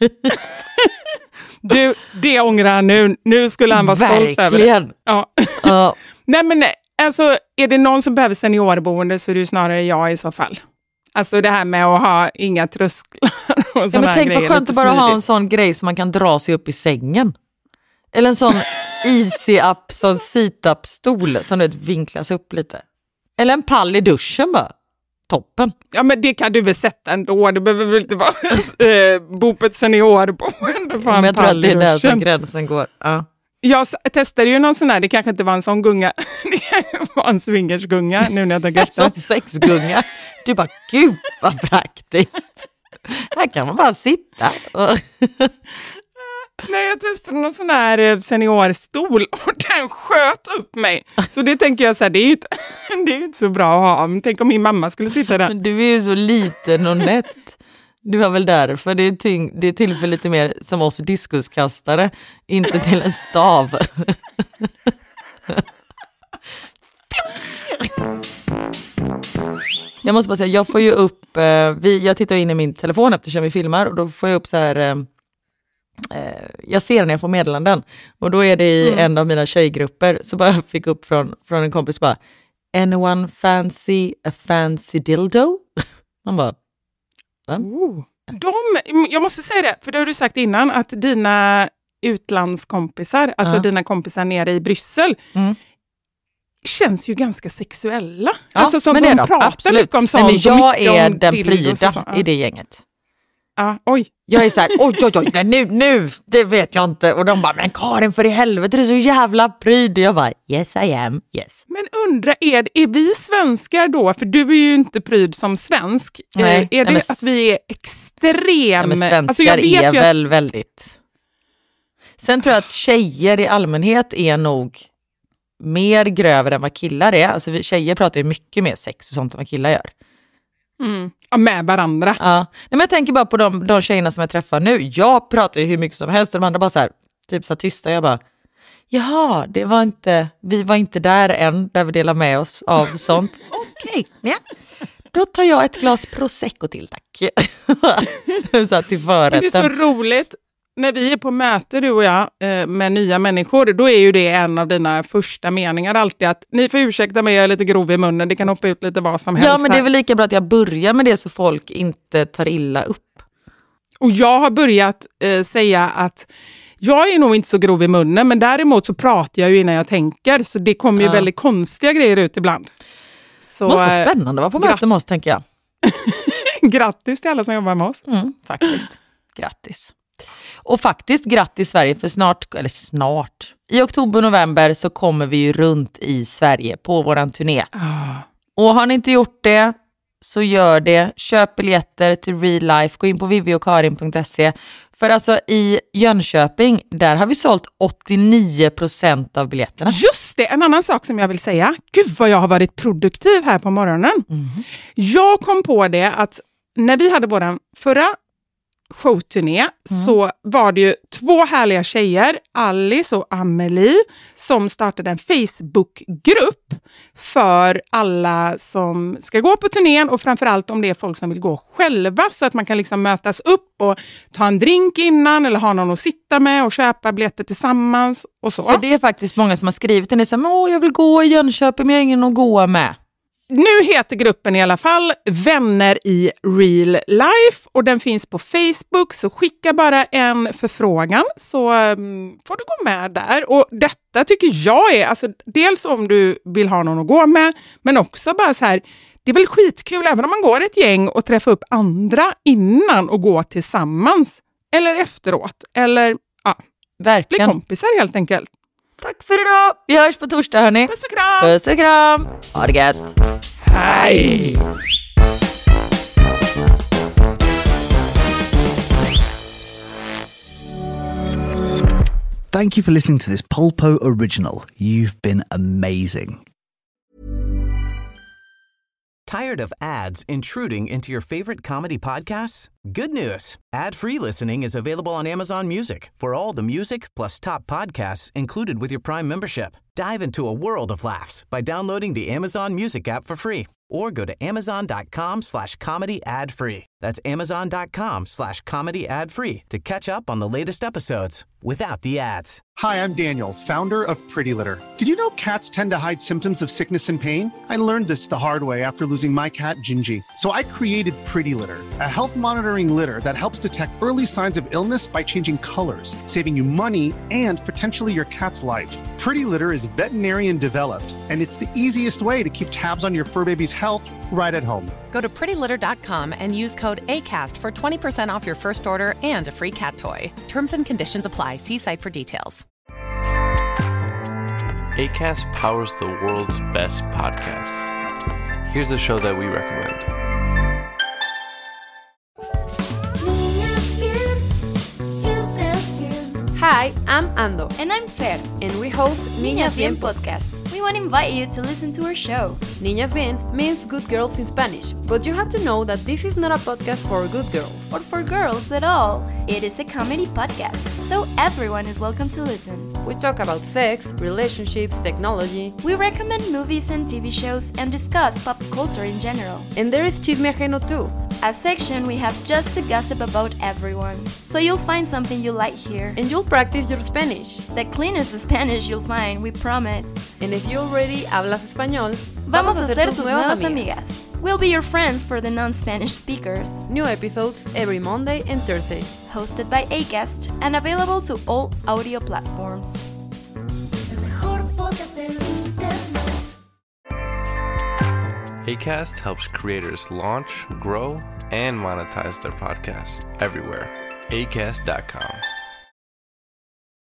Du, det ångrar han nu. Nu skulle han vara stolt över det. Ja. Nej, men alltså, är det någon som behöver seniorboende så är det ju snarare jag i så fall. Alltså det här med att ha inga trösklar och sådana grejer. Tänk vad skönt att bara ha en sån grej som man kan dra sig upp i sängen. Eller en sån easy-up, sån sit-up-stol som vinklas upp lite. Eller en pall i duschen bara. Toppen. Ja, men det kan du väl sätta ändå. Det behöver väl inte vara bo på ett seniorboende. Men jag tror att det är där som gränsen går. Ja. Jag testade ju någon sån här, det kanske inte var en sån gunga. Det var en swingersgunga nu när jag tänker efter. En sån sexgunga. Du bara, gud vad praktiskt. Här kan man bara sitta. Nej, jag testade någon sån här seniorstol och den sköt upp mig. Så det tänker jag så här, det är ju inte så bra att ha. Men tänk om min mamma skulle sitta där. Men du är ju så liten och nätt. Du var väl därför det är till för lite mer som oss diskuskastare, inte till en stav. Jag måste bara säga, jag får ju upp, jag tittar in i min telefon eftersom vi filmar och då får jag upp så här, jag ser när jag får meddelanden och då är det i en av mina tjejgrupper så bara fick upp från en kompis bara, anyone fancy a fancy dildo? Man bara, jag måste säga det, för det har du sagt innan, att dina utlandskompisar, alltså dina kompisar nere i Bryssel, känns ju ganska sexuella. Ja, alltså som men de pratar mycket om sånt. Nej, men jag är den pryda i det gänget. Oj. Jag är så här, oj, nu, det vet jag inte. Och de bara, men Karin, för i helvete, det är så jävla pryd. Jag bara, yes I am, yes. Men undra, är vi svenskar då? För du är ju inte pryd som svensk. Nej, är det att vi är extrem? Men svenskar alltså jag vet är väl väldigt... Sen tror jag att tjejer i allmänhet är nog mer grövre än vad killar är. Alltså tjejer pratar ju mycket mer sex och sånt än vad killar gör. Ja, med varandra. Ja. Nej, men jag tänker bara på de tjejerna som jag träffar nu. Jag pratar ju hur mycket som helst och de andra bara så här, typ så här tysta. Jag bara, jaha, vi var inte där än där vi delar med oss av sånt. Okej, ja. Då tar jag ett glas prosecco till, tack. Så här, till förrätten. Det är så roligt. När vi är på möte, du och jag, med nya människor, då är ju det en av dina första meningar alltid att ni får ursäkta mig, jag är lite grov i munnen, det kan hoppa ut lite vad som helst. Ja, men det är väl lika bra att jag börjar med det så folk inte tar illa upp. Och jag har börjat säga att jag är nog inte så grov i munnen, men däremot så pratar jag ju innan jag tänker, så det kommer ju väldigt konstiga grejer ut ibland. Så, måste vara spännande att vara på möte med oss, tänker jag. Grattis till alla som jobbar med oss. Faktiskt, grattis. Och faktiskt grattis Sverige, för snart, i oktober-november så kommer vi ju runt i Sverige på våran turné. Och har ni inte gjort det så gör det. Köp biljetter till Real Life, gå in på viviokarin.se. För alltså i Jönköping, där har vi sålt 89% av biljetterna. Just det, en annan sak som jag vill säga. Gud vad jag har varit produktiv här på morgonen. Jag kom på det att när vi hade våran förra showturné så var det ju 2 härliga tjejer, Alice och Amelie, som startade en Facebookgrupp för alla som ska gå på turnén och framförallt om det är folk som vill gå själva, så att man kan liksom mötas upp och ta en drink innan eller ha någon att sitta med och köpa biljetter tillsammans och så. För det är faktiskt många som har skrivit en som jag vill gå i Jönköping men jag har ingen att gå med. Nu heter gruppen i alla fall Vänner i Real Life och den finns på Facebook, så skicka bara en förfrågan så får du gå med där. Och detta tycker jag är, alltså dels om du vill ha någon att gå med, men också bara så här, det är väl skitkul även om man går ett gäng och träffar upp andra innan och går tillsammans eller efteråt eller verkligen bli kompisar helt enkelt. Tack för idag. Vi hörs på torsdag, hörni. Puss och kram. Puss och kram. Ha det gött. Hej. Thank you for listening to this Polpo original. You've been amazing. Tired of ads intruding into your favorite comedy podcasts? Good news. Ad-free listening is available on Amazon Music for all the music plus top podcasts included with your Prime membership. Dive into a world of laughs by downloading the Amazon Music app for free or go to amazon.com/comedy ad-free. That's amazon.com/comedy ad-free to catch up on the latest episodes without the ads. Hi, I'm Daniel, founder of Pretty Litter. Did you know cats tend to hide symptoms of sickness and pain? I learned this the hard way after losing my cat, Gingy. So I created Pretty Litter, a health monitoring litter that helps detect early signs of illness by changing colors, saving you money and potentially your cat's life. Pretty Litter is veterinarian developed, and it's the easiest way to keep tabs on your fur baby's health right at home. Go to prettylitter.com and use code ACAST for 20% off your first order and a free cat toy. Terms and conditions apply. See site for details. Acast powers the world's best podcasts. Here's a show that we recommend. Hi, I'm Ando. And I'm Fer. And we host Niñas Bien podcast. We want to invite you to listen to our show. Niñas Bien means good girls in Spanish, but you have to know that this is not a podcast for good girls. Or for girls at all. It is a comedy podcast, so everyone is welcome to listen. We talk about sex, relationships, technology. We recommend movies and TV shows and discuss pop culture in general. And there is Chisme Ajeno too. A section we have just to gossip about everyone. So you'll find something you like here. And you'll practice your Spanish. The cleanest Spanish you'll find, we promise. And if you already hablas español, vamos a ser tus nuevas amigas. We'll be your friends for the non-Spanish speakers. New episodes every Monday and Thursday. Hosted by Acast and available to all audio platforms. Acast helps creators launch, grow, and monetize their podcasts everywhere. Acast.com.